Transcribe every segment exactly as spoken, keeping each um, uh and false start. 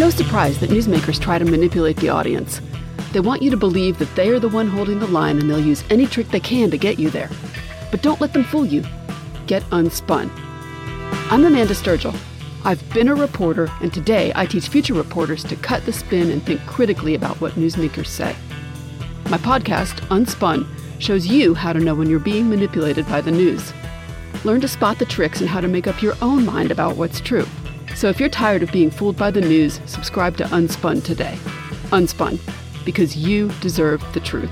no surprise that newsmakers try to manipulate the audience. They want you to believe that they are the one holding the line and they'll use any trick they can to get you there. But don't let them fool you. Get unspun. I'm Amanda Sturgill. I've been a reporter, and today I teach future reporters to cut the spin and think critically about what newsmakers say. My podcast, Unspun, shows you how to know when you're being manipulated by the news. Learn to spot the tricks and how to make up your own mind about what's true. So if you're tired of being fooled by the news, subscribe to Unspun today. Unspun, because you deserve the truth.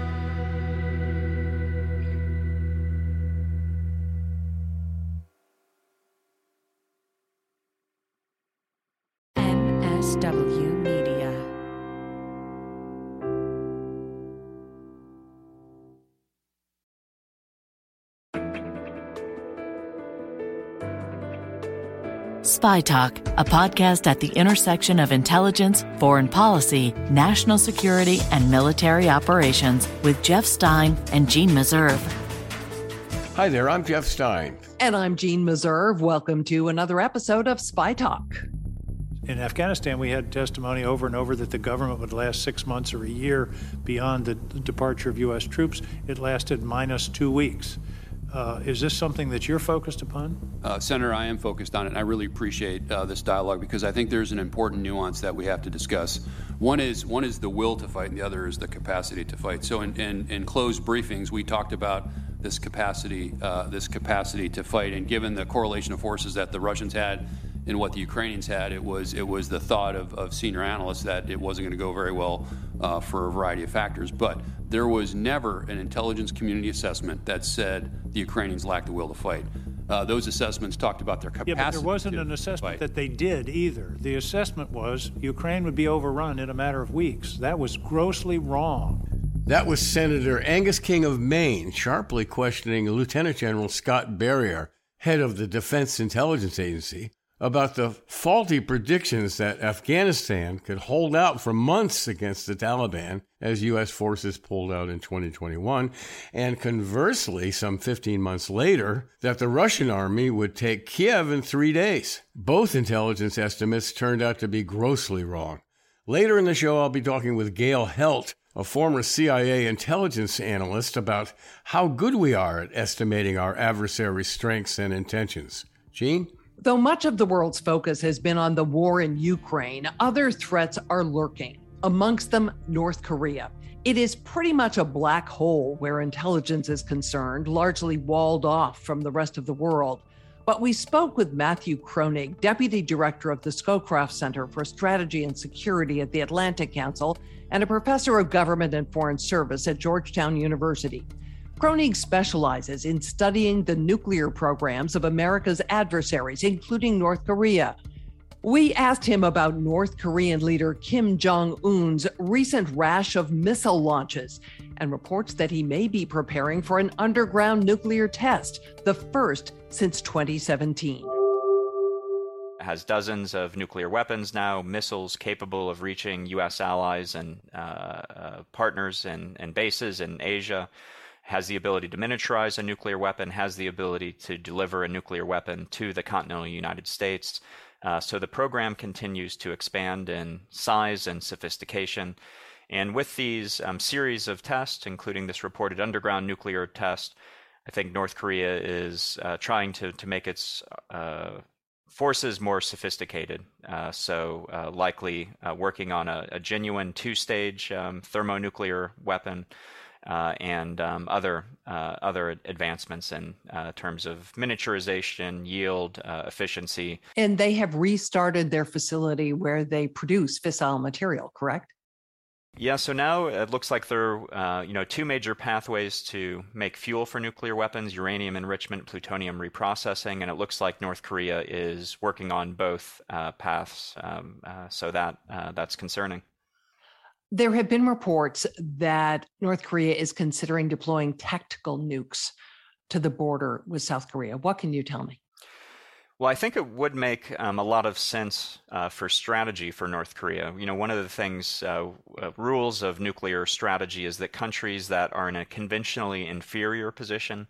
N S W Media. Spy Talk, a podcast at the intersection of intelligence, foreign policy, national security, and military operations with Jeff Stein and Jeanne Meserve. Hi there, I'm Jeff Stein. And I'm Jeanne Meserve. Welcome to another episode of Spy Talk. In Afghanistan, we had testimony over and over that the government would last six months or a year beyond the departure of U S troops. It lasted minus two weeks. Uh, is this something that you're focused upon? Uh, Senator, I am focused on it, and I really appreciate uh, this dialogue because I think there's an important nuance that we have to discuss. One is one is the will to fight, and the other is the capacity to fight. So in, in, in closed briefings, we talked about this capacity, uh, this capacity to fight, and given the correlation of forces that the Russians had and what the Ukrainians had, it was it was the thought of, of senior analysts that it wasn't going to go very well uh, for a variety of factors. But there was never an intelligence community assessment that said the Ukrainians lacked the will to fight. Uh, those assessments talked about their capacity. Yeah, but there wasn't to an assessment fight. that they did either. The assessment was Ukraine would be overrun in a matter of weeks. That was grossly wrong. That was Senator Angus King of Maine sharply questioning Lieutenant General Scott Berrier, head of the Defense Intelligence Agency, about the faulty predictions that Afghanistan could hold out for months against the Taliban as U S forces pulled out in twenty twenty-one, and conversely, some fifteen months later, that the Russian army would take Kiev in three days. Both intelligence estimates turned out to be grossly wrong. Later in the show, I'll be talking with Gail Helt, a former C I A intelligence analyst, about how good we are at estimating our adversary's strengths and intentions. Jeanne? Though much of the world's focus has been on the war in Ukraine, other threats are lurking, amongst them North Korea. It is pretty much a black hole where intelligence is concerned, largely walled off from the rest of the world. But we spoke with Matthew Kroenig, Deputy Director of the Scowcroft Center for Strategy and Security at the Atlantic Council and a professor of government and foreign service at Georgetown University. Kroenig specializes in studying the nuclear programs of America's adversaries, including North Korea. We asked him about North Korean leader Kim Jong-un's recent rash of missile launches and reports that he may be preparing for an underground nuclear test, the first since twenty seventeen. It has dozens of nuclear weapons now, missiles capable of reaching U S allies and uh, uh, partners and, and bases in Asia. Has the ability to miniaturize a nuclear weapon, has the ability to deliver a nuclear weapon to the continental United States. Uh, so the program continues to expand in size and sophistication. And with these um, series of tests, including this reported underground nuclear test, I think North Korea is uh, trying to, to make its uh, forces more sophisticated. Uh, so uh, likely uh, working on a, a genuine two-stage um, thermonuclear weapon. Uh, and um, other uh, other advancements in uh, terms of miniaturization, yield, uh, efficiency. And they have restarted their facility where they produce fissile material, correct? Yeah, so now it looks like there are uh, you know, two major pathways to make fuel for nuclear weapons, uranium enrichment, plutonium reprocessing, and it looks like North Korea is working on both uh, paths, um, uh, so that uh, that's concerning. There have been reports that North Korea is considering deploying tactical nukes to the border with South Korea. What can you tell me? Well, I think it would make um, a lot of sense uh, for strategy for North Korea. You know, one of the things, uh, uh, rules of nuclear strategy is that countries that are in a conventionally inferior position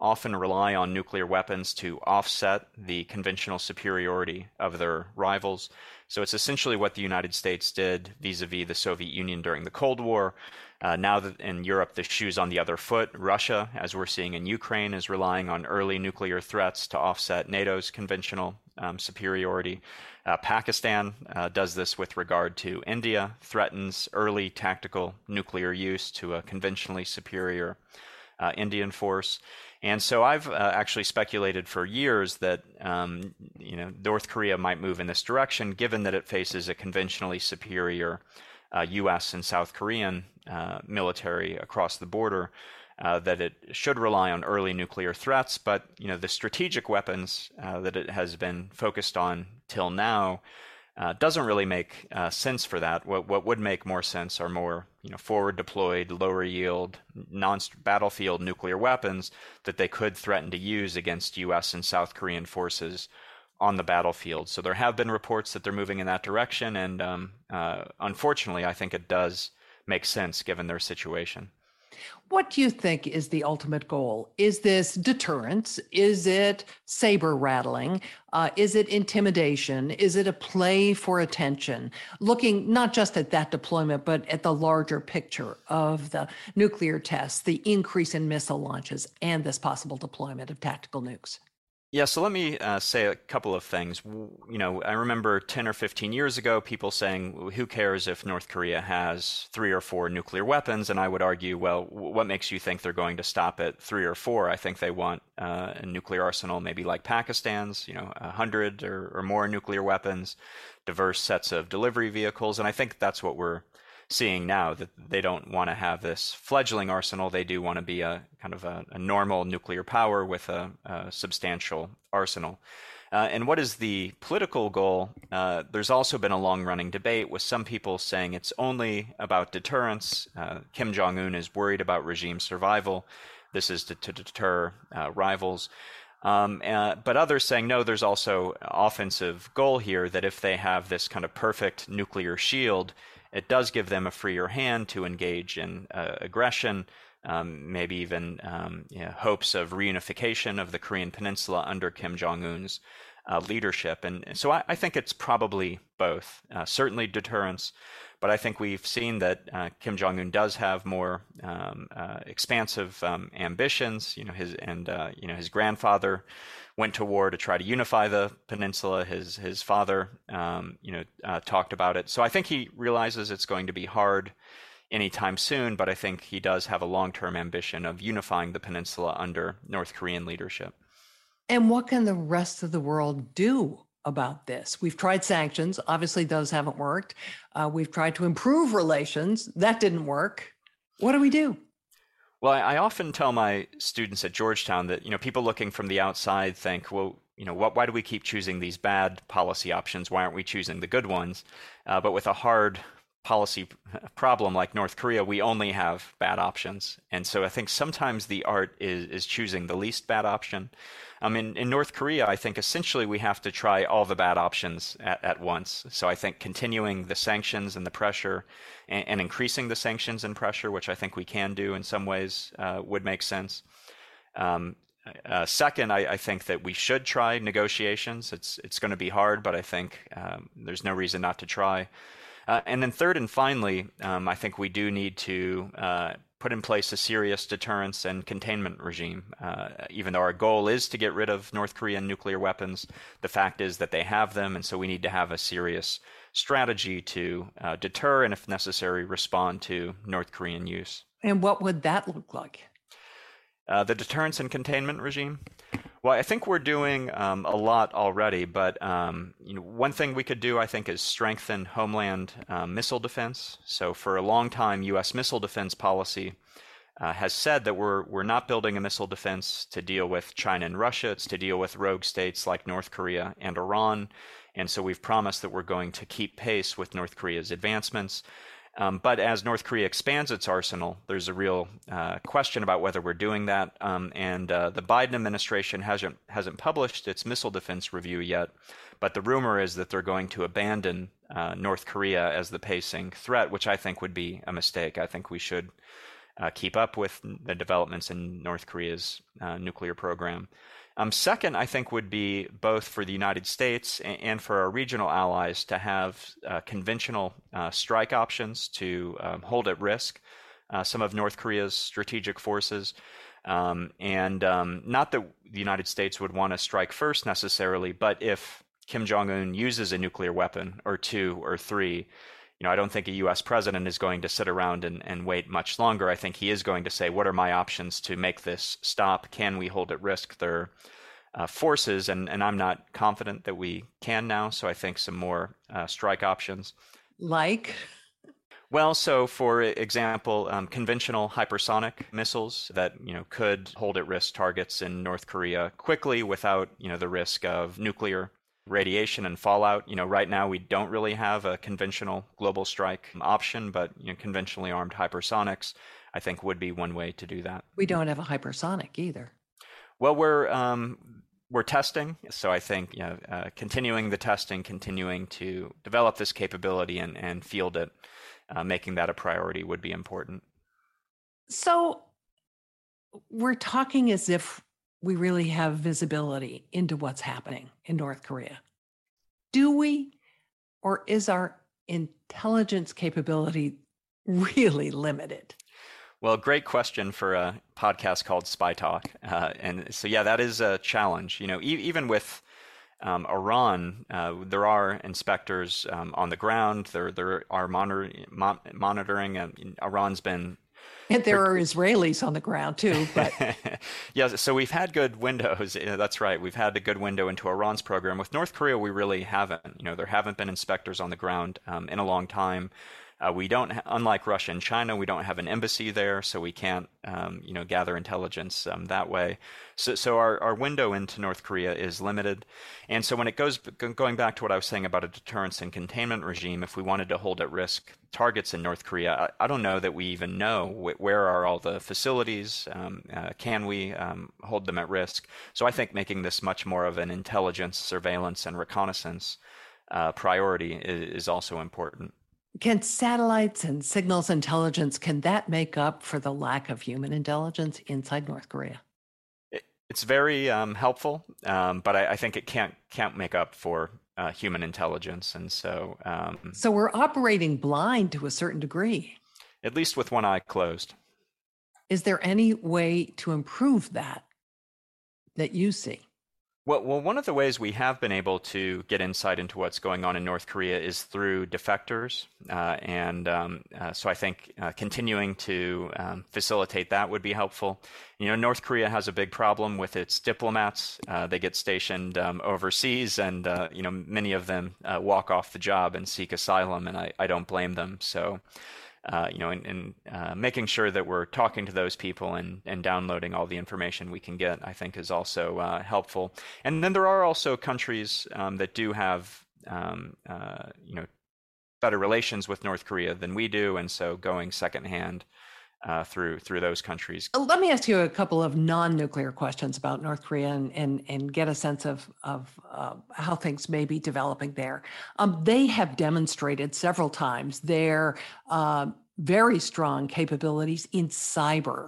often rely on nuclear weapons to offset the conventional superiority of their rivals. So it's essentially what the United States did vis-a-vis the Soviet Union during the Cold War. Uh, now that in Europe the shoe's on the other foot, Russia, as we're seeing in Ukraine, is relying on early nuclear threats to offset NATO's conventional um, superiority. Uh, Pakistan uh, does this with regard to India, threatens early tactical nuclear use to a conventionally superior uh, Indian force. And so I've uh, actually speculated for years that um, you know North Korea might move in this direction, given that it faces a conventionally superior uh, U S and South Korean uh, military across the border, uh, that it should rely on early nuclear threats. But you know the strategic weapons uh, that it has been focused on till now uh, doesn't really make uh, sense for that. What what would make more sense are more you know forward deployed, lower yield, non-battlefield nuclear weapons that they could threaten to use against U S and South Korean forces on the battlefield. So there have been reports that they're moving in that direction, and um, uh, unfortunately, I think it does make sense given their situation. What do you think is the ultimate goal? Is this deterrence? Is it saber rattling? Uh, is it intimidation? Is it a play for attention? Looking not just at that deployment, but at the larger picture of the nuclear tests, the increase in missile launches, and this possible deployment of tactical nukes? Yeah, so let me uh, say a couple of things. You know, I remember ten or fifteen years ago, people saying, who cares if North Korea has three or four nuclear weapons? And I would argue, well, what makes you think they're going to stop at three or four? I think they want uh, a nuclear arsenal, maybe like Pakistan's, you know, a hundred or, or more nuclear weapons, diverse sets of delivery vehicles. And I think that's what we're seeing now, that they don't want to have this fledgling arsenal. They do want to be a kind of a, a normal nuclear power with a, a substantial arsenal. Uh, and what is the political goal? Uh, there's also been a long-running debate with some people saying it's only about deterrence. Uh, Kim Jong-un is worried about regime survival. This is to, to deter uh, rivals. Um, uh, but others saying, no, there's also an offensive goal here, that if they have this kind of perfect nuclear shield, it does give them a freer hand to engage in uh, aggression, um, maybe even um, you know, hopes of reunification of the Korean Peninsula under Kim Jong-un's uh, leadership. And so I, I think it's probably both. Uh, certainly deterrence, but I think we've seen that uh, Kim Jong-un does have more um, uh, expansive um, ambitions. You know, his and uh, you know his grandfather went to war to try to unify the peninsula. His his father, um, you know, uh, talked about it. So I think he realizes it's going to be hard anytime soon, but I think he does have a long-term ambition of unifying the peninsula under North Korean leadership. And what can the rest of the world do about this? We've tried sanctions. Obviously, those haven't worked. Uh, we've tried to improve relations. That didn't work. What do we do? Well, I often tell my students at Georgetown that, you know, people looking from the outside think, well, you know, what, why do we keep choosing these bad policy options? Why aren't we choosing the good ones? Uh, but with a hard policy problem like North Korea, we only have bad options. And so I think sometimes the art is, is choosing the least bad option. Um, in, in North Korea, I think essentially we have to try all the bad options at, at once. So I think continuing the sanctions and the pressure and, and increasing the sanctions and pressure, which I think we can do in some ways, uh, would make sense. Um, uh, second, I, I think that we should try negotiations. It's, it's going to be hard, but I think um, there's no reason not to try. Uh, and then third and finally, um, I think we do need to uh, put in place a serious deterrence and containment regime. Uh, even though our goal is to get rid of North Korean nuclear weapons, the fact is that they have them, and so we need to have a serious strategy to uh, deter and, if necessary, respond to North Korean use. And what would that look like? Uh, the deterrence and containment regime? Well, I think we're doing um, a lot already, but um, you know, one thing we could do, I think, is strengthen homeland uh, missile defense. So for a long time, U S missile defense policy uh, has said that we're we're not building a missile defense to deal with China and Russia. It's to deal with rogue states like North Korea and Iran. And so we've promised that we're going to keep pace with North Korea's advancements. Um, but as North Korea expands its arsenal, there's a real uh, question about whether we're doing that. Um, and uh, the Biden administration hasn't hasn't published its missile defense review yet. But the rumor is that they're going to abandon uh, North Korea as the pacing threat, which I think would be a mistake. I think we should uh, keep up with the developments in North Korea's uh, nuclear program. Um, second, I think, would be both for the United States and for our regional allies to have uh, conventional uh, strike options to um, hold at risk uh, some of North Korea's strategic forces. Um, and um, not that the United States would want to strike first necessarily, but if Kim Jong-un uses a nuclear weapon or two or three, you know, I don't think a U S president is going to sit around and, and wait much longer. I think he is going to say, what are my options to make this stop? Can we hold at risk their uh, forces? And, and I'm not confident that we can now. So I think some more uh, strike options. Like? Well, so for example, um, conventional hypersonic missiles that, you know, could hold at risk targets in North Korea quickly without, you know, the risk of nuclear radiation and fallout. You know, right now we don't really have a conventional global strike option, but, you know, conventionally armed hypersonics, I think, would be one way to do that. We don't have a hypersonic either. Well, we're um, we're testing, so I think, you know, uh, continuing the testing, continuing to develop this capability and, and field it, uh, making that a priority would be important. So we're talking as if we really have visibility into what's happening in North Korea. Do we, or is our intelligence capability really limited? Well, great question for a podcast called Spy Talk. Uh, and so, yeah, that is a challenge. You know, e- even with um, Iran, uh, there are inspectors um, on the ground. There, there are monitor- mon- monitoring. Uh, Iran's been And there are Israelis on the ground too, but yeah, so we've had good windows. That's right. We've had a good window into Iran's program. With North Korea, we really haven't. You know, there haven't been inspectors on the ground um, in a long time. Uh, we don't, unlike Russia and China, we don't have an embassy there, so we can't, um, you know, gather intelligence um, that way. So, so our, our window into North Korea is limited. And so when it goes, going back to what I was saying about a deterrence and containment regime, if we wanted to hold at risk targets in North Korea, I, I don't know that we even know wh- where are all the facilities, um, uh, can we um, hold them at risk? So I think making this much more of an intelligence, surveillance, and reconnaissance uh, priority is, is also important. Can satellites and signals intelligence, can that make up for the lack of human intelligence inside North Korea? It, it's very um, helpful, um, but I, I think it can't can't make up for uh, human intelligence. And so... Um, so we're operating blind to a certain degree. At least with one eye closed. Is there any way to improve that, that you see? Well, well, one of the ways we have been able to get insight into what's going on in North Korea is through defectors. Uh, and um, uh, so I think uh, continuing to um, facilitate that would be helpful. You know, North Korea has a big problem with its diplomats. Uh, they get stationed um, overseas and, uh, you know, many of them uh, walk off the job and seek asylum, and I, I don't blame them. So, uh, you know, in, in uh, making sure that we're talking to those people and, and downloading all the information we can get, I think is also uh, helpful. And then there are also countries um, that do have, um, uh, you know, better relations with North Korea than we do, and so going secondhand uh, through through those countries. Let me ask you a couple of non-nuclear questions about North Korea and and, and get a sense of of uh, how things may be developing there. Um, they have demonstrated several times their uh, very strong capabilities in cyber.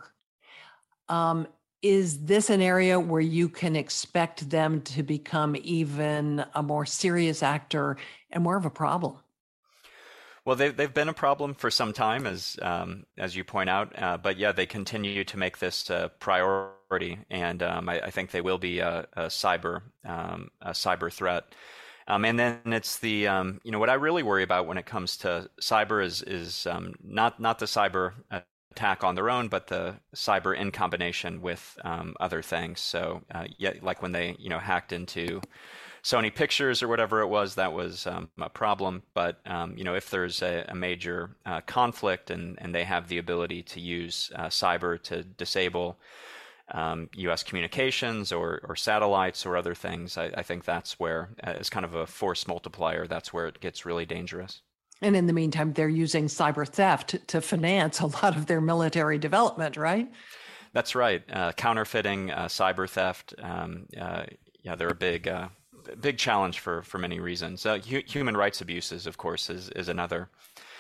Um, is this an area where you can expect them to become even a more serious actor and more of a problem? Well, they've, they've been a problem for some time, as um, as you point out. Uh, but yeah, they continue to make this a priority, and um, I, I think they will be a, a cyber um, a cyber threat. Um, and then it's the um, you know what I really worry about when it comes to cyber is is um, not not the cyber attack on their own, but the cyber in combination with um, other things. So uh, yeah, like when they you know hacked into Sony Pictures or whatever it was, that was um, a problem. But um, you know, if there's a, a major uh, conflict and, and they have the ability to use uh, cyber to disable um, U S communications or, or satellites or other things, I, I think that's where, uh, as kind of a force multiplier, that's where it gets really dangerous. And in the meantime, they're using cyber theft to, to finance a lot of their military development, right? That's right. Uh, counterfeiting, uh, cyber theft. Um, uh, yeah, they're a big. Uh, Big challenge for, for many reasons. Uh, hu- human rights abuses, of course, is, is another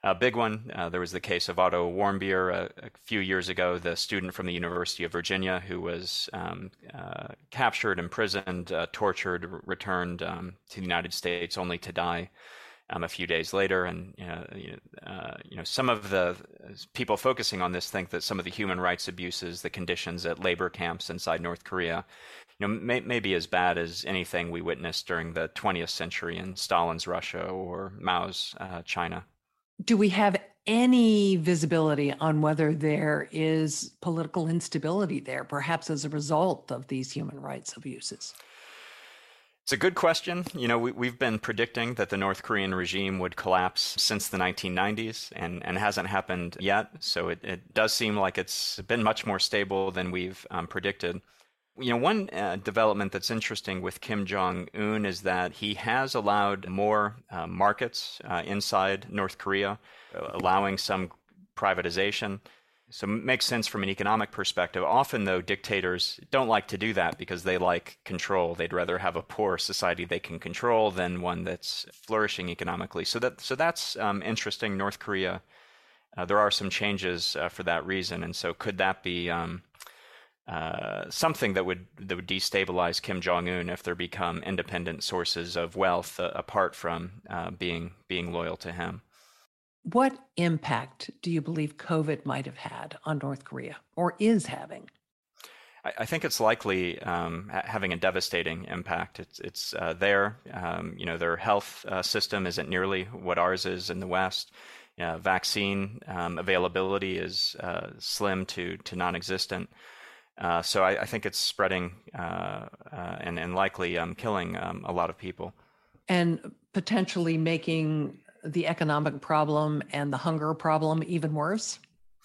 a big one. Uh, there was the case of Otto Warmbier a, a few years ago, the student from the University of Virginia who was um, uh, captured, imprisoned, uh, tortured, r- returned um, to the United States only to die um, a few days later. And you know, you know, uh, you know, some of the people focusing on this think that some of the human rights abuses, the conditions at labor camps inside North Korea, you know, may, may be as bad as anything we witnessed during the twentieth century in Stalin's Russia or Mao's uh, China. Do we have any visibility on whether there is political instability there, perhaps as a result of these human rights abuses? It's a good question. You know, we, we've been predicting that the North Korean regime would collapse since the nineteen nineties, and, and hasn't happened yet. So it, it does seem like it's been much more stable than we've um, predicted. You know, one uh, development that's interesting with Kim Jong-un is that he has allowed more uh, markets uh, inside North Korea, uh, allowing some privatization. So it makes sense from an economic perspective. Often, though, dictators don't like to do that because they like control. They'd rather have a poor society they can control than one that's flourishing economically. So that so that's um, interesting. North Korea, uh, there are some changes uh, for that reason. And so could that be um, uh, something that would that would destabilize Kim Jong-un if there become independent sources of wealth uh, apart from uh, being being loyal to him? What impact do you believe COVID might have had on North Korea, or is having? I, I think it's likely um, ha- having a devastating impact. It's it's uh, there. Um, you know, their health uh, system isn't nearly what ours is in the West. Uh, vaccine um, availability is uh, slim to to non-existent. Uh, so I, I think it's spreading uh, uh, and and likely um, killing um, a lot of people, and potentially making the economic problem and the hunger problem even worse?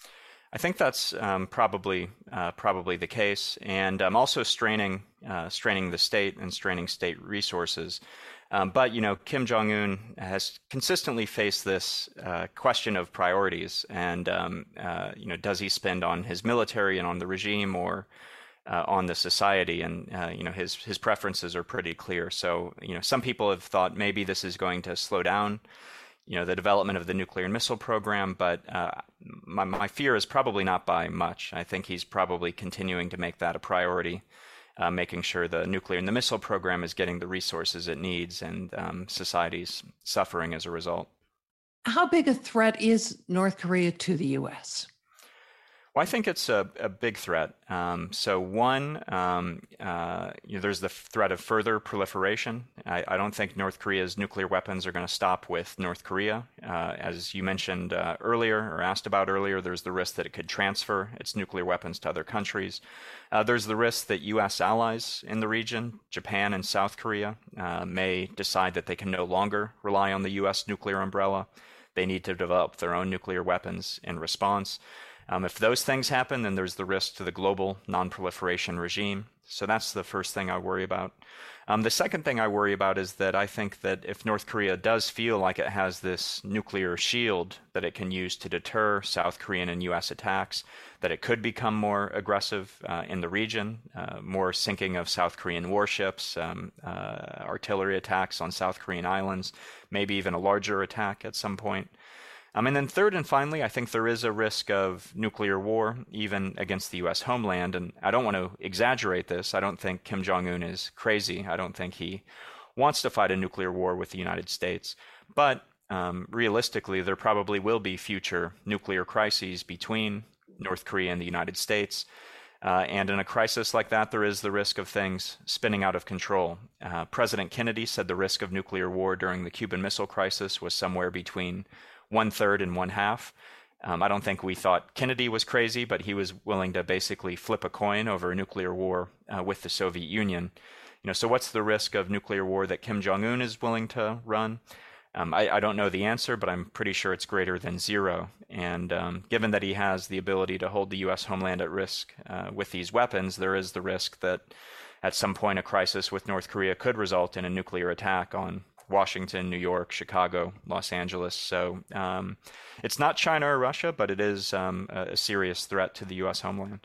I think that's um, probably uh, probably the case, and um, also straining uh, straining the state and straining state resources. Um, but you know, Kim Jong-un has consistently faced this uh, question of priorities, and um, uh, you know, does he spend on his military and on the regime, or uh, on the society? And uh, you know, his his preferences are pretty clear. So you know, some people have thought maybe this is going to slow down, you know, the development of the nuclear and missile program, but uh, my, my fear is probably not by much. I think he's probably continuing to make that a priority, uh, making sure the nuclear and the missile program is getting the resources it needs, and um, society's suffering as a result. How big a threat is North Korea to the U S? Well, I think it's a, a big threat. Um, so one, um, uh, you know, there's the threat of further proliferation. I, I don't think North Korea's nuclear weapons are going to stop with North Korea. Uh, as you mentioned uh, earlier, or asked about earlier, there's the risk that it could transfer its nuclear weapons to other countries. Uh, there's the risk that U S allies in the region, Japan and South Korea, uh, may decide that they can no longer rely on the U S nuclear umbrella. They need to develop their own nuclear weapons in response. Um, if those things happen, then there's the risk to the global non-proliferation regime. So that's the first thing I worry about. Um, the second thing I worry about is that I think that if North Korea does feel like it has this nuclear shield that it can use to deter South Korean and U S attacks, that it could become more aggressive uh, in the region, uh, more sinking of South Korean warships, um, uh, artillery attacks on South Korean islands, maybe even a larger attack at some point. Um, and then third and finally, I think there is a risk of nuclear war, even against the U S homeland. And I don't want to exaggerate this. I don't think Kim Jong-un is crazy. I don't think he wants to fight a nuclear war with the United States. But um, realistically, there probably will be future nuclear crises between North Korea and the United States. Uh, and in a crisis like that, there is the risk of things spinning out of control. Uh, President Kennedy said the risk of nuclear war during the Cuban Missile Crisis was somewhere between one third and one half. Um, I don't think we thought Kennedy was crazy, but he was willing to basically flip a coin over a nuclear war uh, with the Soviet Union. You know, so what's the risk of nuclear war that Kim Jong-un is willing to run? Um, I, I don't know the answer, but I'm pretty sure it's greater than zero. And um, given that he has the ability to hold the U S homeland at risk uh, with these weapons, there is the risk that at some point a crisis with North Korea could result in a nuclear attack on Washington, New York, Chicago, Los Angeles. So um, it's not China or Russia, but it is um, a serious threat to the U S homeland.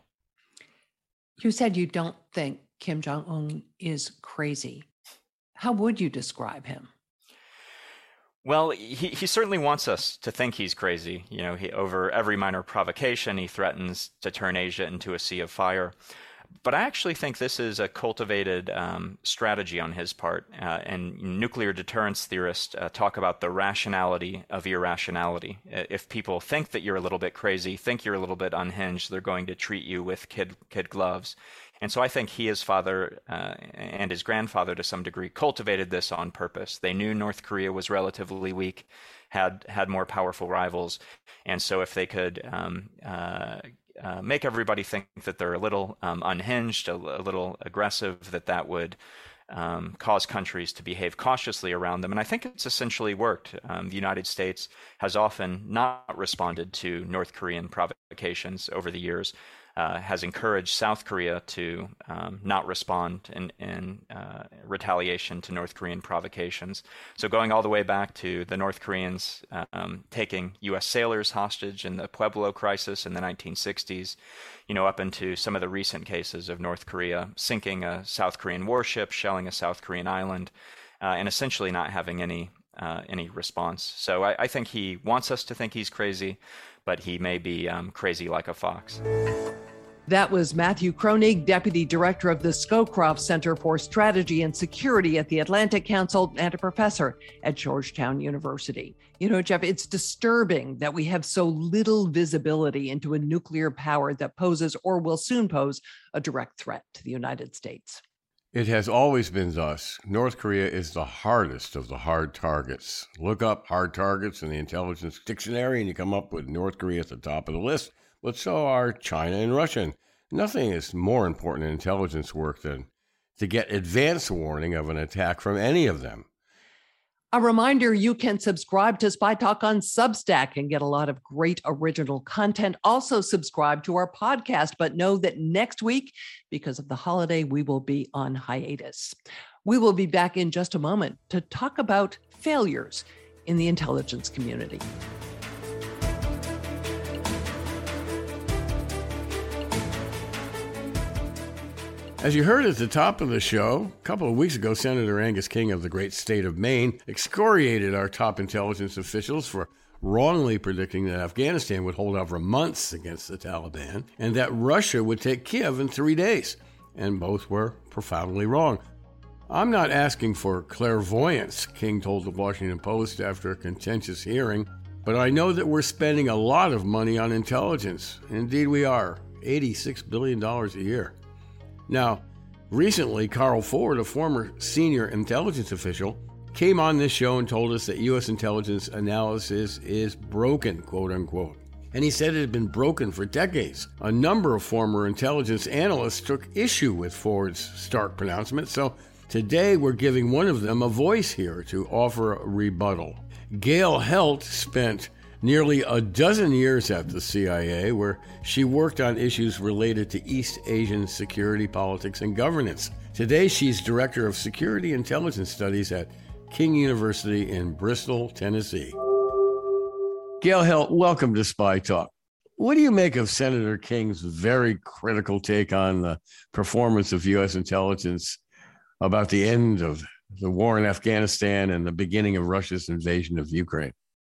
You said you don't think Kim Jong-un is crazy. How would you describe him? Well, he, he certainly wants us to think he's crazy. You know, he, over every minor provocation, he threatens to turn Asia into a sea of fire. But I actually think this is a cultivated um, strategy on his part. Uh, and nuclear deterrence theorists uh, talk about the rationality of irrationality. If people think that you're a little bit crazy, think you're a little bit unhinged, they're going to treat you with kid kid gloves. And so I think he, his father, uh, and his grandfather to some degree cultivated this on purpose. They knew North Korea was relatively weak, had had more powerful rivals. And so if they could um, uh, uh, make everybody think that they're a little um, unhinged, a, a little aggressive, that that would um, cause countries to behave cautiously around them. And I think it's essentially worked. Um, the United States has often not responded to North Korean provocations over the years. Uh, has encouraged South Korea to um, not respond in, in uh, retaliation to North Korean provocations. So going all the way back to the North Koreans um, taking U S sailors hostage in the Pueblo crisis in the nineteen sixties, you know, up into some of the recent cases of North Korea sinking a South Korean warship, shelling a South Korean island, uh, and essentially not having any uh, any response. So I, I think he wants us to think he's crazy, but he may be um, crazy like a fox. That was Matthew Kroenig, Deputy Director of the Scowcroft Center for Strategy and Security at the Atlantic Council and a professor at Georgetown University. You know, Jeff, it's disturbing that we have so little visibility into a nuclear power that poses or will soon pose a direct threat to the United States. It has always been thus. North Korea is the hardest of the hard targets. Look up hard targets in the intelligence dictionary and you come up with North Korea at the top of the list. But so are China and Russia. Nothing is more important in intelligence work than to get advance warning of an attack from any of them. A reminder, you can subscribe to Spy Talk on Substack and get a lot of great original content. Also subscribe to our podcast, but know that next week, because of the holiday, we will be on hiatus. We will be back in just a moment to talk about failures in the intelligence community. As you heard at the top of the show, a couple of weeks ago, Senator Angus King of the great state of Maine excoriated our top intelligence officials for wrongly predicting that Afghanistan would hold out for months against the Taliban and that Russia would take Kiev in three days. And both were profoundly wrong. I'm not asking for clairvoyance, King told the Washington Post after a contentious hearing, but I know that we're spending a lot of money on intelligence. Indeed we are, eighty-six billion dollars a year. Now, recently, Carl Ford, a former senior intelligence official, came on this show and told us that U S intelligence analysis is broken, quote unquote. And he said it had been broken for decades. A number of former intelligence analysts took issue with Ford's stark pronouncement, so today we're giving one of them a voice here to offer a rebuttal. Gail Helt spent nearly a dozen years at the C I A, where she worked on issues related to East Asian security, politics, and governance. Today, she's Director of Security Intelligence Studies at King University in Bristol, Tennessee. Gail Helt, welcome to Spy Talk. What do you make of Senator King's very critical take on the performance of U S intelligence about the end of the war in Afghanistan and the beginning of Russia's invasion of Ukraine?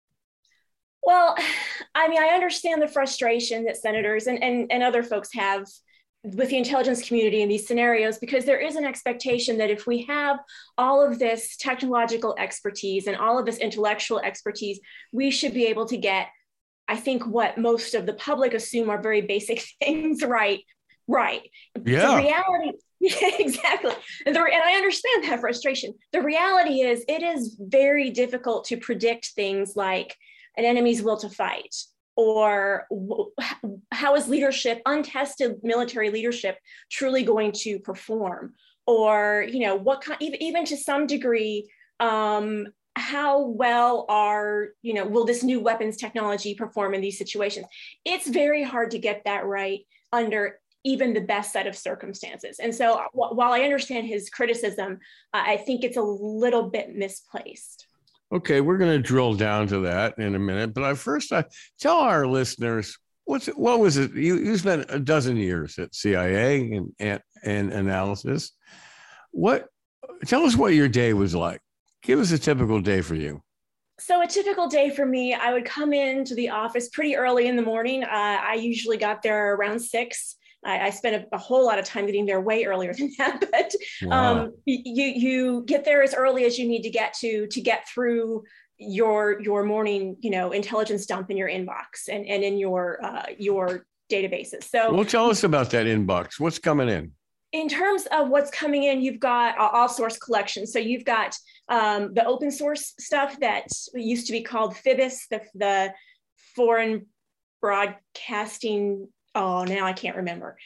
Well, I mean, I understand the frustration that senators and, and, and other folks have with the intelligence community in these scenarios, because there is an expectation that if we have all of this technological expertise and all of this intellectual expertise, we should be able to get, I think, what most of the public assume are very basic things right. Right. Yeah. The reality, yeah, exactly. And, the, and I understand that frustration. The reality is it is very difficult to predict things like an enemy's will to fight, or how is leadership, untested military leadership, truly going to perform, or, you know, what kind, even, even to some degree, um, how well are, you know, will this new weapons technology perform in these situations? It's very hard to get that right under even the best set of circumstances. And so w- while I understand his criticism, uh, I think it's a little bit misplaced. Okay, we're going to drill down to that in a minute, but I first I tell our listeners what's it, what was it? You you spent a dozen years at C I A and and, and analysis. What? Tell us what your day was like. Give us a typical day for you. So a typical day for me, I would come into the office pretty early in the morning. Uh, I usually got there around six. I, I spent a, a whole lot of time getting there way earlier than that. But Wow. um, you you get there as early as you need to get to to get through your your morning, you know, intelligence dump in your inbox and, and in your uh, your databases. So, well, tell us about that inbox. What's coming in? In terms of what's coming in, you've got all source collection. So you've got um, the open source stuff that used to be called FIBIS, the, the Foreign Broadcasting. Oh, now I can't remember.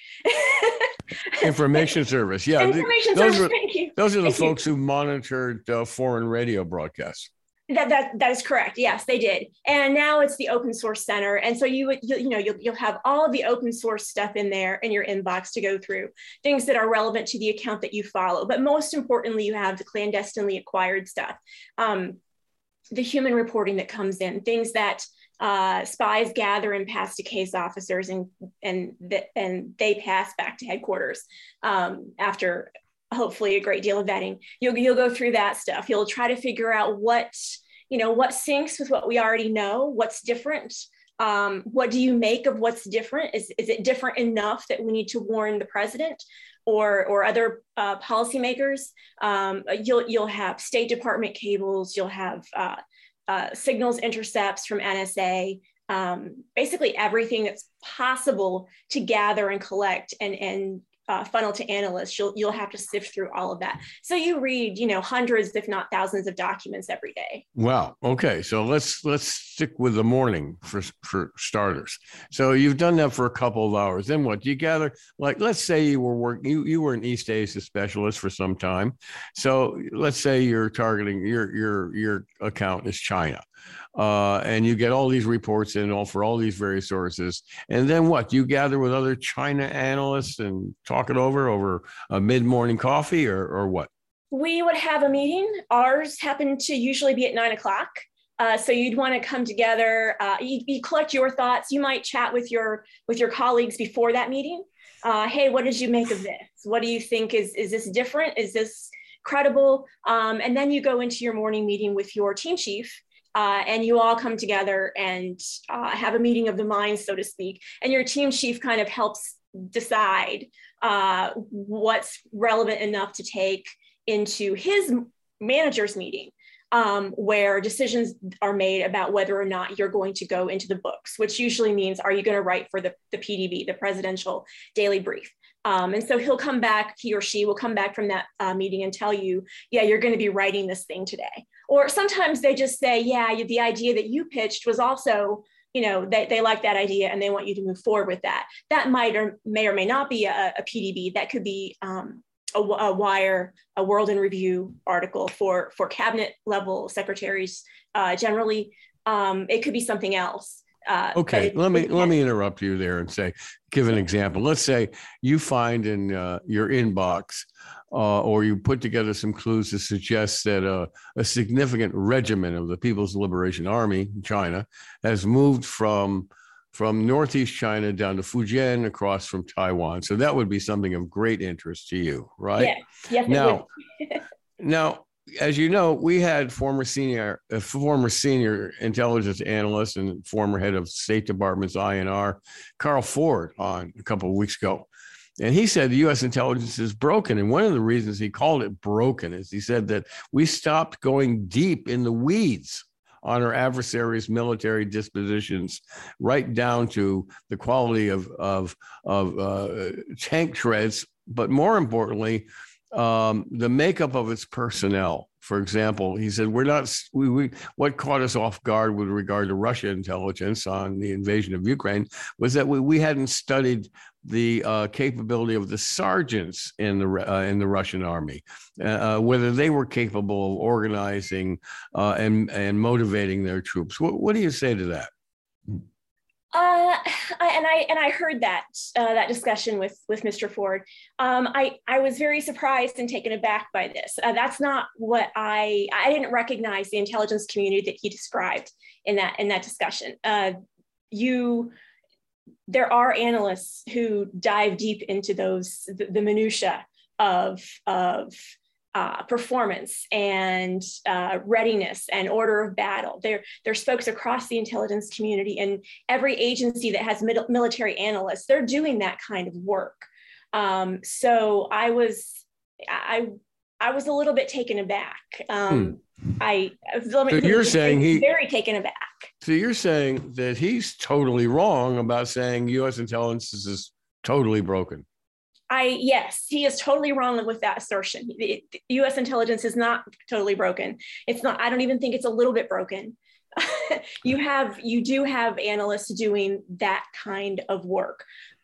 Information Service. Yeah. Information those Service. Are, thank you. Those are the Thank folks you. who monitored uh, foreign radio broadcasts. That, that that is correct. Yes, they did. And now it's the Open Source Center. And so you would, you, you know, you'll, you'll have all of the open source stuff in there in your inbox to go through, things that are relevant to the account that you follow. But most importantly, you have the clandestinely acquired stuff, um, the human reporting that comes in, things that uh, spies gather and pass to case officers, and and the, and they pass back to headquarters um, after hopefully a great deal of vetting. You'll, you'll go through that stuff. You'll try to figure out what, you know, what syncs with what we already know, what's different. Um, what do you make of what's different? Is, is it different enough that we need to warn the president or, or other uh, policymakers? Um, you'll, you'll have State Department cables, you'll have uh, uh, signals intercepts from N S A, um, basically everything that's possible to gather and collect and, and Uh, funnel to analysts. You'll you'll have to sift through all of that. So you read, you know, hundreds, if not thousands, of documents every day. Wow. Okay. So let's let's stick with the morning for for starters. So you've done that for a couple of hours. Then what? Do you gather? Like, let's say you were working. You you were an East Asia specialist for some time. So let's say you're targeting your your your account is China. Uh, and you get all these reports in all for all these various sources. And then what? You gather with other China analysts and talk it over over a mid-morning coffee or, or what? We would have a meeting. Ours happened to usually be at nine o'clock. Uh, so you'd want to come together. Uh, you, you collect your thoughts. You might chat with your with your colleagues before that meeting. Uh, hey, what did you make of this? What do you think? Is, is this different? Is this credible? Um, and then you go into your morning meeting with your team chief. Uh, and you all come together and uh, have a meeting of the minds, so to speak. And your team chief kind of helps decide uh, what's relevant enough to take into his manager's meeting, um, where decisions are made about whether or not you're going to go into the books, which usually means, are you going to write for the, the P D B, the Presidential Daily Brief? Um, and so he'll come back, he or she will come back from that uh, meeting and tell you, yeah, you're going to be writing this thing today. Or sometimes they just say, yeah, you, the idea that you pitched was also, you know, they, they like that idea and they want you to move forward with that. That might or may or may not be a, a P D B. That could be um, a, a Wire, a World in Review article for, for cabinet level secretaries uh, generally. Um, it could be something else. Uh, okay, it, let me it, let me interrupt you there and say, give an example. Let's say you find in uh, your inbox, uh, or you put together some clues to suggest that uh, a significant regiment of the People's Liberation Army in China has moved from from Northeast China down to Fujian across from Taiwan. So that would be something of great interest to you, right? Yes, yes. Now, now. As you know, we had former senior, uh, former senior intelligence analyst and former head of State Department's I N R, Carl Ford, on a couple of weeks ago. And he said the U S intelligence is broken. And one of the reasons he called it broken is he said that we stopped going deep in the weeds on our adversaries' military dispositions, right down to the quality of, of, of uh, tank treads, but more importantly, Um, the makeup of its personnel. For example, he said, we're not, we, we, what caught us off guard with regard to Russia intelligence on the invasion of Ukraine was that we, we hadn't studied the uh, capability of the sergeants in the, uh, in the Russian army, uh, whether they were capable of organizing uh, and, and motivating their troops. What, what do you say to that? Uh, I, and I and I heard that uh, that discussion with with Mister Ford. Um, I I was very surprised and taken aback by this. Uh, that's not what I I didn't recognize the intelligence community that he described in that in that discussion. Uh, you, there are analysts who dive deep into those the, the minutia of of uh, performance and uh, readiness and order of battle. There, there's folks across the intelligence community, and every agency that has mil- military analysts, they're doing that kind of work. Um, so I was, I, I was a little bit taken aback. Um, hmm. I, so you're saying he very taken aback. So you're saying that he's totally wrong about saying U S intelligence is totally broken. I, yes, he is totally wrong with that assertion. The, the U S intelligence is not totally broken. It's not, I don't even think it's a little bit broken. you have, you do have analysts doing that kind of work.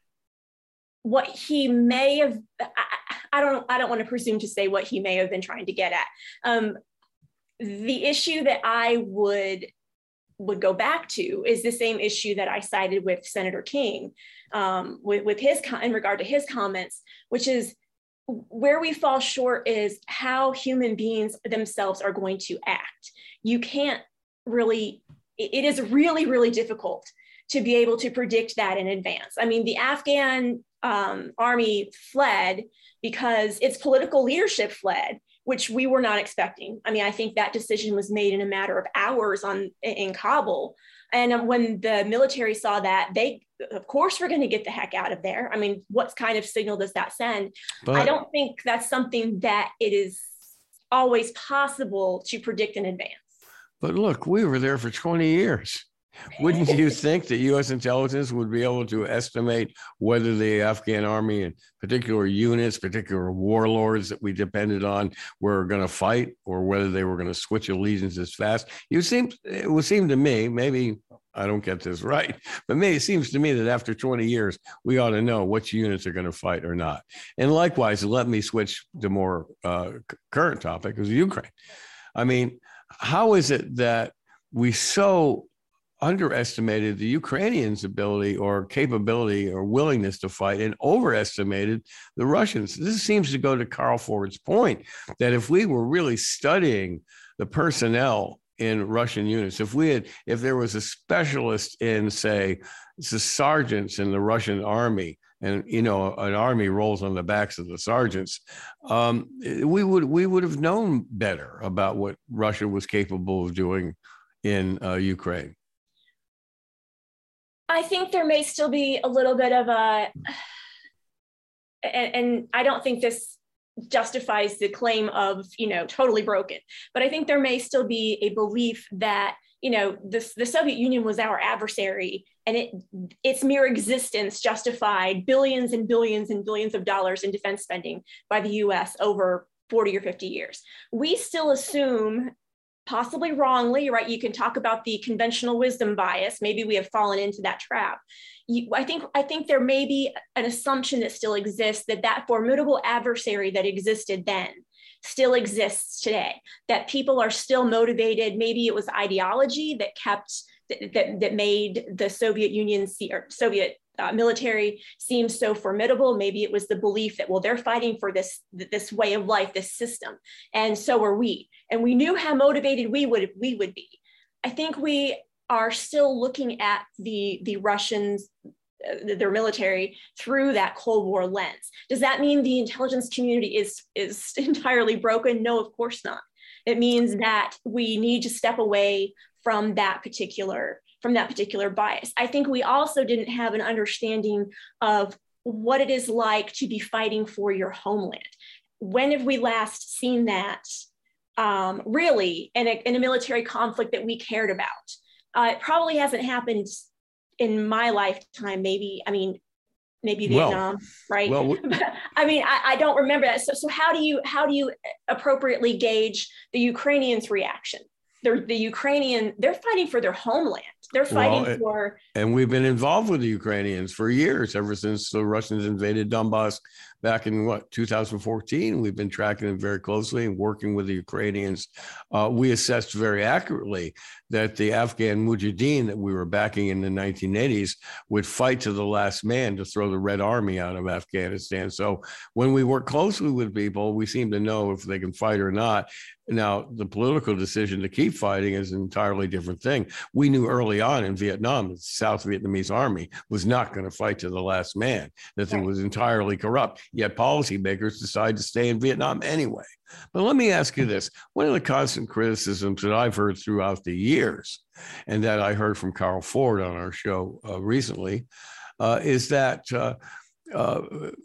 What he may have, I, I don't, I don't want to presume to say what he may have been trying to get at. Um, the issue that I would would go back to is the same issue that I cited with Senator King, um, with, with his, in regard to his comments, which is where we fall short is how human beings themselves are going to act. You can't really, it is really, really difficult to be able to predict that in advance. I mean, the Afghan um, army fled because its political leadership fled, which we were not expecting. I mean, I think that decision was made in a matter of hours on in Kabul. And when the military saw that, they, of course, were going to get the heck out of there. I mean, what kind of signal does that send? But I don't think that's something that it is always possible to predict in advance. But look, we were there for twenty years. Wouldn't you think that U S intelligence would be able to estimate whether the Afghan army and particular units, particular warlords that we depended on were going to fight, or whether they were going to switch allegiances fast? You seem, it would seem to me, maybe I don't get this right, but maybe it seems to me that after twenty years, we ought to know which units are going to fight or not. And likewise, let me switch to more uh, current topic, is Ukraine. I mean, how is it that we so underestimated the Ukrainians' ability or capability or willingness to fight and overestimated the Russians? This seems to go to Carl Ford's point that if we were really studying the personnel in Russian units, if we had, if there was a specialist in, say, the sergeants in the Russian army, and you know, an army rolls on the backs of the sergeants, um, we would we would have known better about what Russia was capable of doing in uh, Ukraine. I think there may still be a little bit of a, and, and I don't think this justifies the claim of, you know, totally broken, but I think there may still be a belief that, you know, the, the Soviet Union was our adversary, and it its mere existence justified billions and billions and billions of dollars in defense spending by the U S over forty or fifty years. We still assume, possibly wrongly, right? You can talk about the conventional wisdom bias. Maybe we have fallen into that trap. You, I think I think there may be an assumption that still exists that that formidable adversary that existed then still exists today, that people are still motivated. Maybe it was ideology that kept, that, that made the Soviet Union or Soviet Uh, military seems so formidable. Maybe it was the belief that, well, they're fighting for this, this way of life, this system, and so are we. And we knew how motivated we would we would be. I think we are still looking at the the Russians, uh, their military, through that Cold War lens. Does that mean the intelligence community is is entirely broken? No, of course not. It means that we need to step away from that particular from that particular bias. I think we also didn't have an understanding of what it is like to be fighting for your homeland. When have we last seen that um, really in a, in a military conflict that we cared about? Uh, it probably hasn't happened in my lifetime, maybe, I mean, maybe Vietnam, well, right? Well, we- I mean, I, I don't remember that. So, so how do you how do you appropriately gauge the Ukrainians' reaction? They're, the Ukrainian, they're fighting for their homeland. They're fighting well, for. And we've been involved with the Ukrainians for years, ever since the Russians invaded Donbass back in what, two thousand fourteen. We've been tracking them very closely and working with the Ukrainians. Uh, we assessed very accurately that the Afghan Mujahideen that we were backing in the nineteen eighties would fight to the last man to throw the Red Army out of Afghanistan. So when we work closely with people, we seem to know if they can fight or not. Now, the political decision to keep fighting is an entirely different thing. We knew early on in Vietnam that the South Vietnamese army was not going to fight to the last man, that it was entirely corrupt. yet policymakers decide to stay in Vietnam anyway. But let me ask you this. One of the constant criticisms that I've heard throughout the years, and that I heard from Carl Ford on our show uh, recently, uh, is that uh, uh,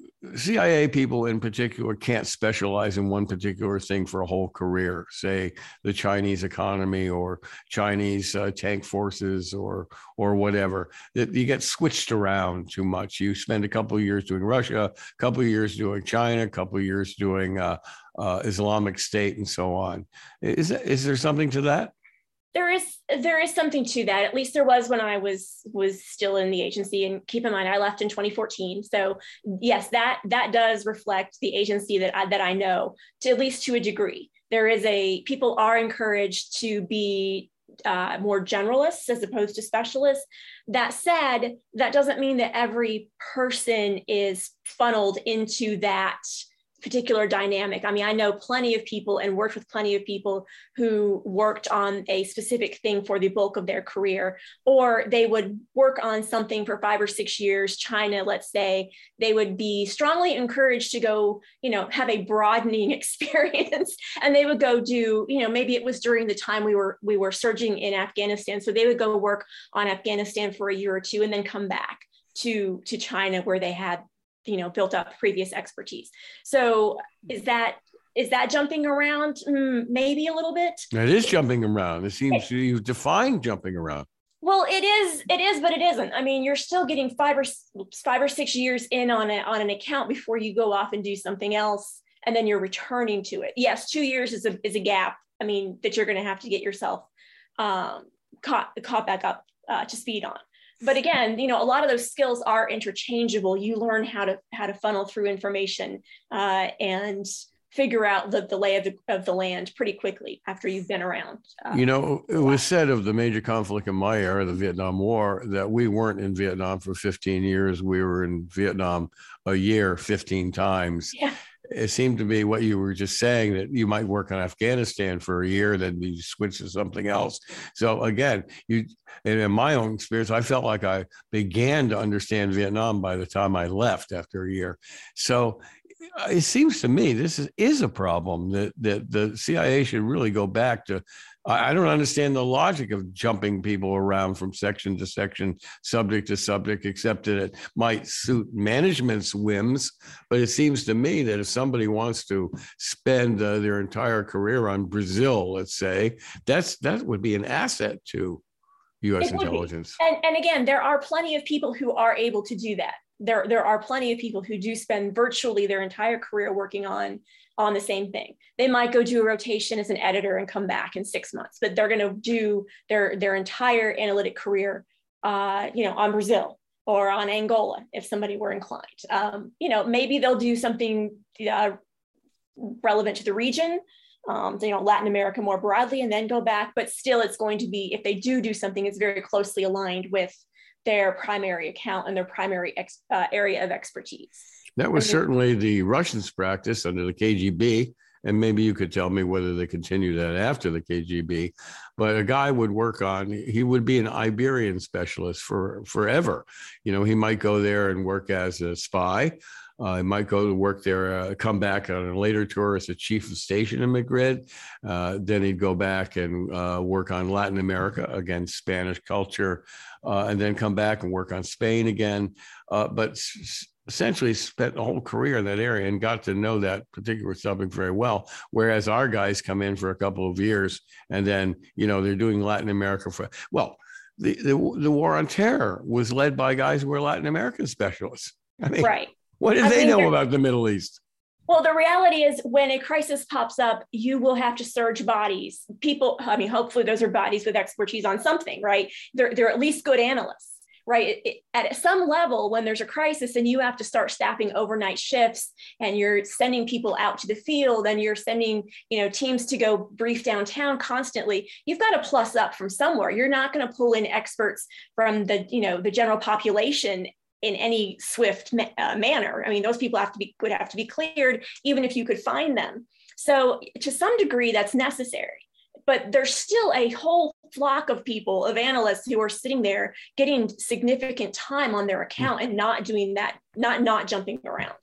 C I A people in particular can't specialize in one particular thing for a whole career, say the Chinese economy or Chinese uh, tank forces or or whatever. That you get switched around too much. You spend a couple of years doing Russia, a couple of years doing China, a couple of years doing uh, uh, Islamic State and so on. Is, that, is there something to that? There is there is something to that. At least there was when I was was still in the agency. And keep in mind, I left in twenty fourteen. So yes, that that does reflect the agency that I, that I know, to at least to a degree. There is a people are encouraged to be uh, more generalists as opposed to specialists. That said, that doesn't mean that every person is funneled into that particular dynamic. I mean, I know plenty of people and worked with plenty of people who worked on a specific thing for the bulk of their career, or they would work on something for five or six years, China, let's say. They would be strongly encouraged to go, you know, have a broadening experience. And they would go do, you know, maybe it was during the time we were, we were surging in Afghanistan. So they would go work on Afghanistan for a year or two and then come back to, to China where they had, you know, built up previous expertise. So is that is that jumping around? Mm, maybe a little bit. It is jumping around. It seems you've defined jumping around. Well, it is, it is, but it isn't. I mean, you're still getting five or five or six years in on a, on an account before you go off and do something else, and then you're returning to it. Yes, two years is a is a gap. I mean, that you're going to have to get yourself um, caught caught back up uh, to speed on. But again, you know, a lot of those skills are interchangeable. You learn how to how to funnel through information uh, and figure out the, the lay of the, of the land pretty quickly after you've been around. Uh, you know, it was said of the major conflict in my era, the Vietnam War, that we weren't in Vietnam for fifteen years. We were in Vietnam a year, fifteen times. Yeah. It seemed to be what you were just saying, that you might work on Afghanistan for a year, then you switch to something else. So again, you, and in my own experience, I felt like I began to understand Vietnam by the time I left after a year. So it seems to me this is, is a problem that, that the C I A should really go back to. I don't understand the logic of jumping people around from section to section, subject to subject, except that it might suit management's whims. But it seems to me that if somebody wants to spend uh, their entire career on Brazil, let's say, that's that would be an asset to U S intelligence. And, and again, there are plenty of people who are able to do that. There, there are plenty of people who do spend virtually their entire career working on on the same thing. They might go do a rotation as an editor and come back in six months, but they're going to do their, their entire analytic career, uh, you know, on Brazil or on Angola, if somebody were inclined. Um, you know, maybe they'll do something uh, relevant to the region, um, you know, Latin America more broadly, and then go back. But still, it's going to be, if they do do something, it's very closely aligned with their primary account and their primary ex, uh, area of expertise. That was certainly the Russians' practice under the K G B, and maybe you could tell me whether they continue that after the K G B. But a guy would work on, he would be an Iberian specialist for forever. You know, he might go there and work as a spy. Uh, he might go to work there, uh, come back on a later tour as a chief of station in Madrid. Uh, then he'd go back and uh, work on Latin America, again, Spanish culture, uh, and then come back and work on Spain again. Uh, but s- essentially spent a whole career in that area and got to know that particular subject very well. Whereas our guys come in for a couple of years and then, you know, they're doing Latin America for, well, the, the, the war on terror was led by guys who were Latin American specialists. I mean, right. What do I they mean, know about the Middle East? Well, the reality is when a crisis pops up, you will have to surge bodies. People, I mean, hopefully those are bodies with expertise on something, right? They're, they're at least good analysts. Right. It, it, at some level, when there's a crisis and you have to start staffing overnight shifts and you're sending people out to the field and you're sending, you know, teams to go brief downtown constantly, you've got to plus up from somewhere. You're not going to pull in experts from the, you know, the general population in any swift ma- uh, manner. I mean, those people have to be, would have to be cleared, even if you could find them. So to some degree, that's necessary. But there's still a whole flock of people, of analysts who are sitting there getting significant time on their account and not doing that, not not jumping around.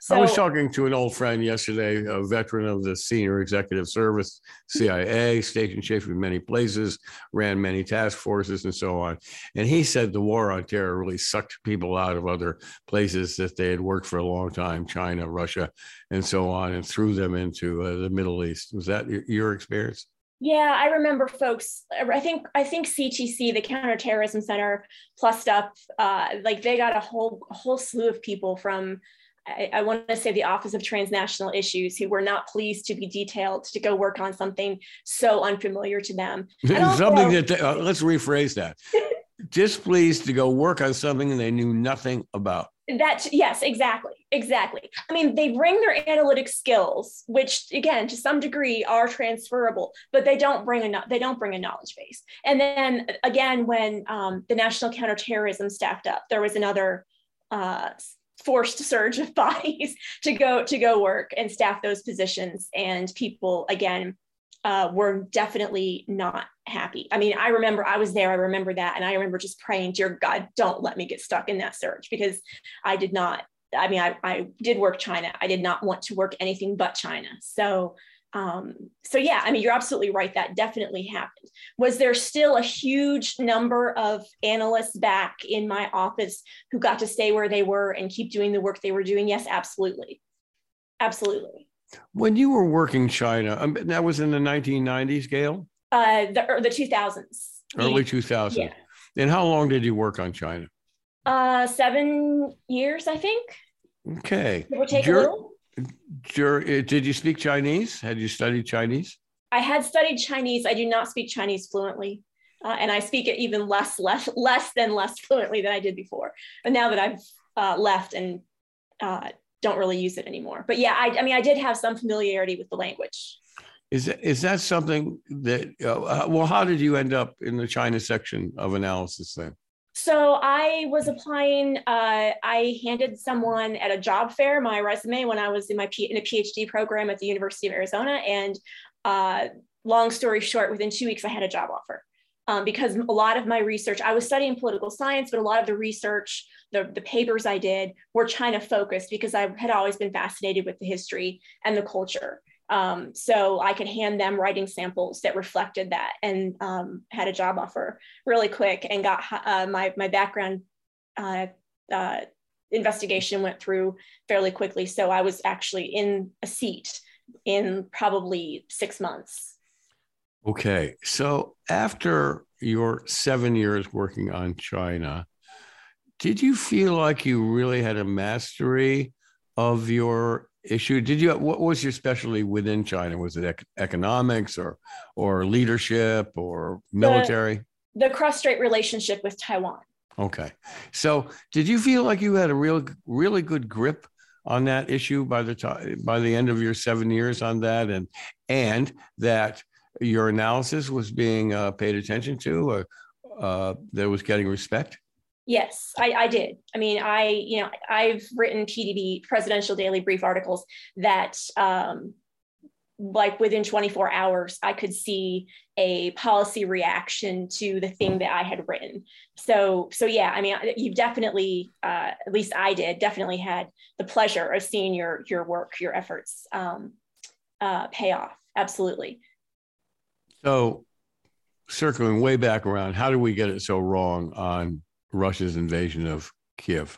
So, I was talking to an old friend yesterday, a veteran of the Senior Executive Service, C I A, station chief in many places, ran many task forces and so on. And he said the war on terror really sucked people out of other places that they had worked for a long time, China, Russia, and so on, and threw them into uh, the Middle East. Was that your, your experience? Yeah, I remember folks. I think I think C T C, the Counterterrorism Center, plussed up. Uh, like they got a whole a whole slew of people from, I, I want to say, the Office of Transnational Issues, who were not pleased to be detailed to go work on something so unfamiliar to them. Also, something that they, uh, let's rephrase that. Displeased to go work on something they knew nothing about. That yes, exactly, exactly. I mean, they bring their analytic skills, which again, to some degree, are transferable, but they don't bring a they don't bring a knowledge base. And then again, when um, the National Counterterrorism staffed up, there was another uh, forced surge of bodies to go to go work and staff those positions, and people again uh, were definitely not happy. I mean, I remember I was there, I remember that. And I remember just praying, dear God, don't let me get stuck in that surge, because I did not, I mean, I, I did work China. I did not want to work anything but China. So, um, so yeah, I mean, you're absolutely right. That definitely happened. Was there still a huge number of analysts back in my office who got to stay where they were and keep doing the work they were doing? Yes, absolutely. Absolutely. When you were working China, um, that was in the nineteen nineties, Gail? Uh, the, or the two thousands. Early two thousands. Yeah. And how long did you work on China? Uh, seven years, I think. Okay. Give or take Dur- a little. Dur- did you speak Chinese? Had you studied Chinese? I had studied Chinese. I do not speak Chinese fluently. Uh, and I speak it even less, less, less than less fluently than I did before. But now that I've uh, left and uh, don't really use it anymore. But yeah, I, I mean, I did have some familiarity with the language. Is that, is that something that, uh, well, how did you end up in the China section of analysis then? So I was applying, uh, I handed someone at a job fair my resume when I was in my P- in a PhD program at the University of Arizona. And uh, long story short, within two weeks, I had a job offer. Um, because a lot of my research, I was studying political science, but a lot of the research, the, the papers I did were China focused, because I had always been fascinated with the history and the culture. Um, so I could hand them writing samples that reflected that, and um, had a job offer really quick, and got uh, my, my background uh, uh, investigation went through fairly quickly. So I was actually in a seat in probably six months. Okay. So after your seven years working on China, did you feel like you really had a mastery of your issue? Did you, what was your specialty within China? Was it ec- economics or, or leadership or military? The, the cross-strait relationship with Taiwan. Okay. So did you feel like you had a real, really good grip on that issue by the time, by the end of your seven years on that, and, and that your analysis was being uh, paid attention to, or uh, that was getting respect? Yes, I, I did. I mean, I, you know, I've written P D B, Presidential Daily Brief, articles that um, like within twenty-four hours, I could see a policy reaction to the thing that I had written. So, so yeah, I mean, you definitely, uh, at least I did, definitely had the pleasure of seeing your, your work, your efforts um, uh, pay off. Absolutely. So circling way back around, how did we get it so wrong on Russia's invasion of Kiev?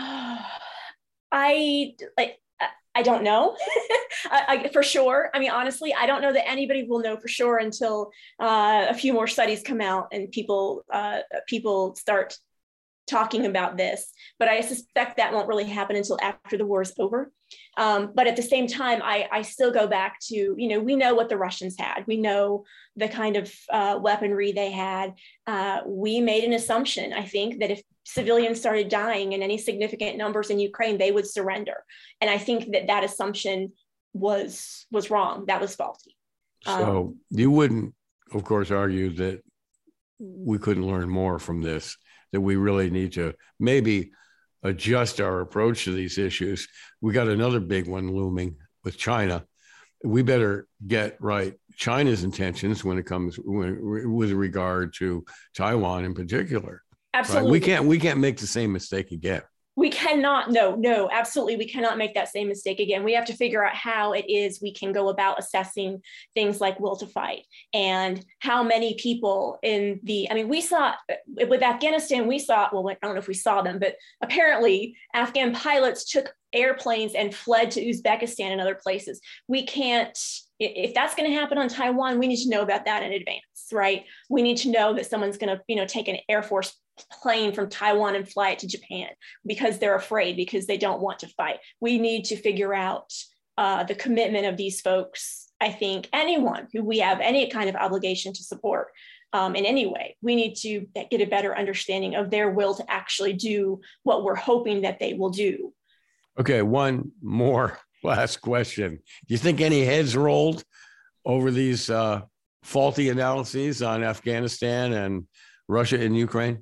I like, I don't know I, I, for sure. I mean, honestly, I don't know that anybody will know for sure until uh, a few more studies come out and people uh, people start talking about this. But I suspect that won't really happen until after the war is over. Um, but at the same time, I, I still go back to, you know, we know what the Russians had. We know the kind of uh, weaponry they had. Uh, we made an assumption, I think, that if civilians started dying in any significant numbers in Ukraine, they would surrender. And I think that that assumption was was wrong. That was faulty. So um, you wouldn't, of course, argue that we couldn't learn more from this, that we really need to maybe adjust our approach to these issues. We got another big one looming with China. We better get right China's intentions when it comes when, with regard to Taiwan in particular. Absolutely. Right? We can't we can't make the same mistake again. we cannot, no, no, absolutely. We cannot make that same mistake again. We have to figure out how it is we can go about assessing things like will to fight and how many people in the, I mean, we saw with Afghanistan, we saw, well, I don't know if we saw them, but apparently Afghan pilots took airplanes and fled to Uzbekistan and other places. We can't, if that's going to happen on Taiwan, we need to know about that in advance, right? We need to know that someone's going to, you know, take an Air Force plane from Taiwan and fly it to Japan because they're afraid, because they don't want to fight. We need to figure out uh, the commitment of these folks. I think anyone who we have any kind of obligation to support um, in any way, we need to get a better understanding of their will to actually do what we're hoping that they will do. Okay, one more last question. Do you think any heads rolled over these uh, faulty analyses on Afghanistan and Russia and Ukraine?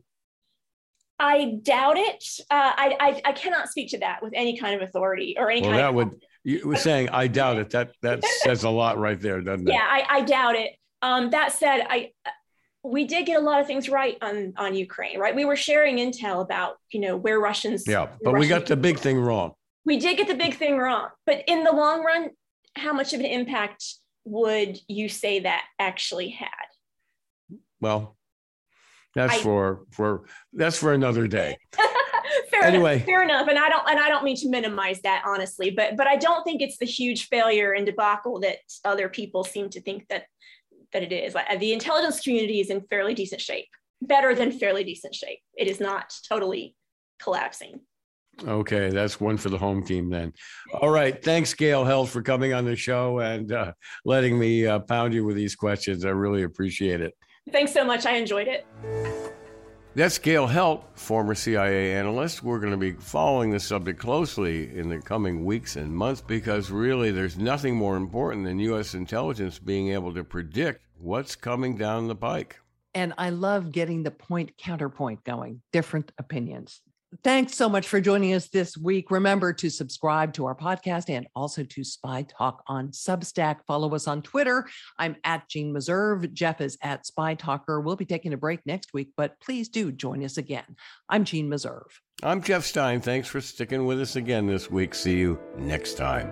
I doubt it. Uh, I, I I cannot speak to that with any kind of authority or any well, kind that of. Would, you were saying, I doubt it. That that says a lot right there, doesn't it? Yeah, I, I doubt it. Um, that said, I we did get a lot of things right on, on Ukraine, right? We were sharing intel about, you know, where Russians. Yeah, but Russian we got the big thing wrong. We did get the big thing wrong. But in the long run, how much of an impact would you say that actually had? Well, that's I, for for that's for another day. fair anyway, enough, fair enough. And I don't and I don't mean to minimize that, honestly, but but I don't think it's the huge failure and debacle that other people seem to think that that it is. Like, the intelligence community is in fairly decent shape, better than fairly decent shape. It is not totally collapsing. Okay, that's one for the home team then. All right. Thanks, Gail Helt, for coming on the show and uh, letting me uh, pound you with these questions. I really appreciate it. Thanks so much. I enjoyed it. That's Gail Helt, former C I A analyst. We're going to be following this subject closely in the coming weeks and months because really there's nothing more important than U S intelligence being able to predict what's coming down the pike. And I love getting the point counterpoint going, different opinions. Thanks so much for joining us this week. Remember to subscribe to our podcast and also to Spy Talk on Substack. Follow us on Twitter. I'm at Jean Meserve. Jeff is at Spy Talker. We'll be taking a break next week, but please do join us again. I'm Jean Meserve. I'm Jeff Stein. Thanks for sticking with us again this week. See you next time.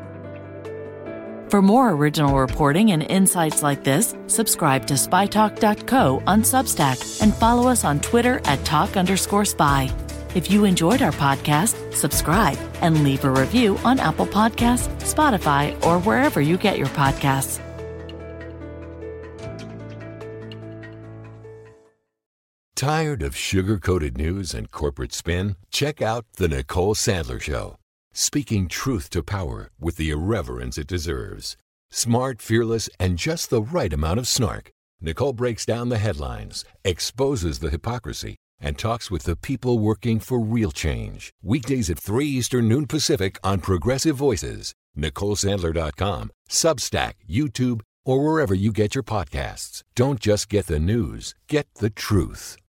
For more original reporting and insights like this, subscribe to spy talk dot co on Substack and follow us on Twitter at talk underscore spy. If you enjoyed our podcast, subscribe and leave a review on Apple Podcasts, Spotify, or wherever you get your podcasts. Tired of sugar-coated news and corporate spin? Check out The Nicole Sandler Show. Speaking truth to power with the irreverence it deserves. Smart, fearless, and just the right amount of snark. Nicole breaks down the headlines, exposes the hypocrisy, and talks with the people working for real change. Weekdays at three Eastern, noon Pacific on Progressive Voices, Nicole Sandler dot com, Substack, YouTube, or wherever you get your podcasts. Don't just get the news, get the truth.